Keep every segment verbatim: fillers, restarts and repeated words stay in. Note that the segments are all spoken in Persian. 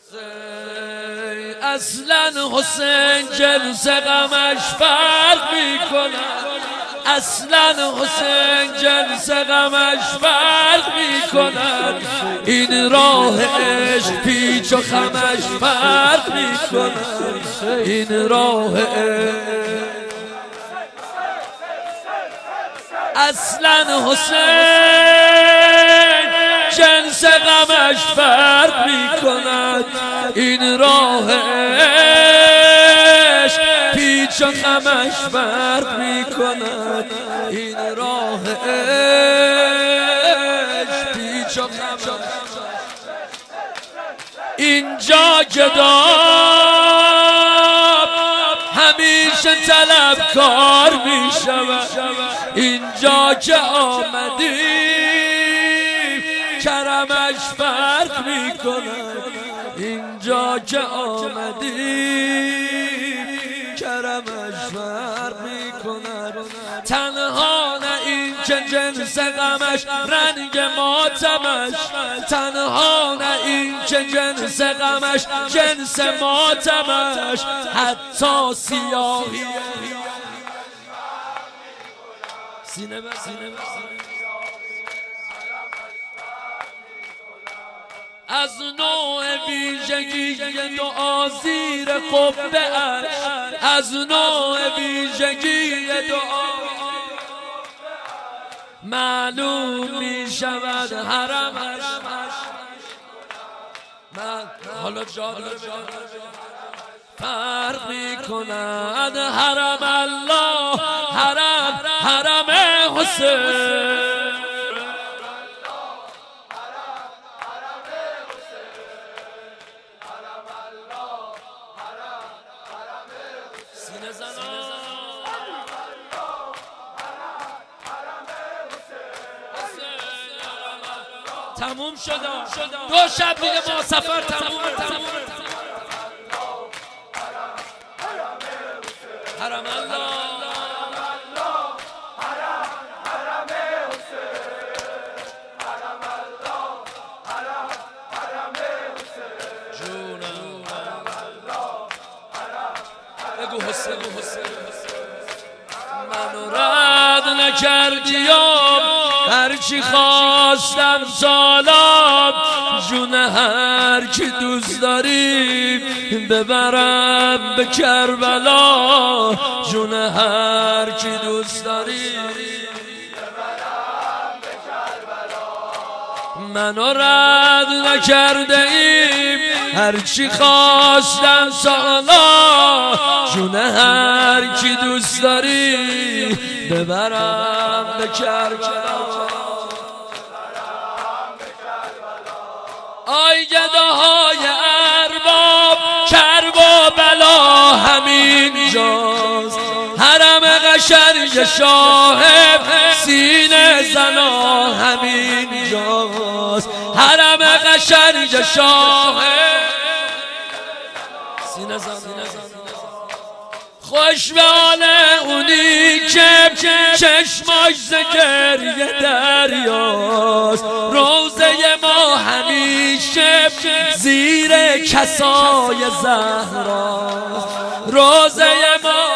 اصلا حسین جنس غمش فرق میکند، اصلا حسین جنس غمش فرق میکند، این راه عشق پیچ و خمش فرق میکند، این راه عشق. اصلا حسین جنس غمش فرق میکند، این راه عشق پیچ و خمش فرق میکند، این راه عشق پیچ و خمش. اینجا گداب همیشه طلبکار میشود، اینجا که آمدی کرمش فرق میکند، اینجا که آمدی کرمش فرق میکند. تنها نه این که جنس غمش رنگ ماتمش، تنها نه این که جنس غمش جنس ماتمش، حتی سیاهی سینه بر سینه بر از نوع ویژگی دعا زیر قبه اش، از نوع ویژگی دعا معلوم می شود حرمش. من حالا جا فرق می کند حرم الله، حرم حرم حسین. تموم شد، دو شب دیگه ما سفر تموم تموم. حرم الله جونم بگو حسین، منو رد نکردیم هرچی خواستم سالات، جون هر کی دوست داری ببرم به کربلا، جون هر کی دوست داری ببرم به کربلا. منو رد نکرده ایم هرچی خواستم سالات، جون هر کی دوست داری ببرم به کربلا. آی گداهای ارباب کرب و بلا همین جاست، حرم قشنگ شاهب سینه زنا همین جاست، حرم قشنگ شاهب سینه زنا. خوش به حال اونی که چشماش ز گریه دریاست، روزه ما همیشه زیر کسای زهراست، روزه ما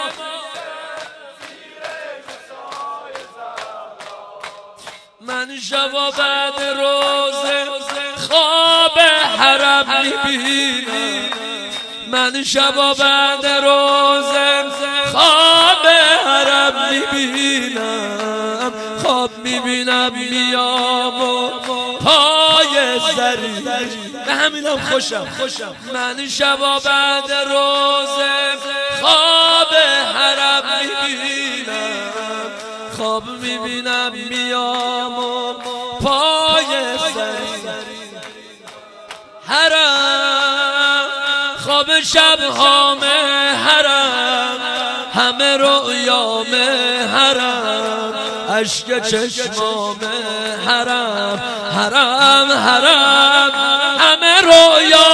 من شب بعد روزه خواب حرم میبینم، من شب بعد روزه خواب حرم میبینم، خواب میبینم میام و پای زری به همینم خوشم خوشم. من شب بعد روزه خواب حرم میبینم، خواب میبینم میام و پای زری حرم، خواب شبهام حرم، همه رویام حرم، اشک چشمام حرم، حرم حرم همه رویا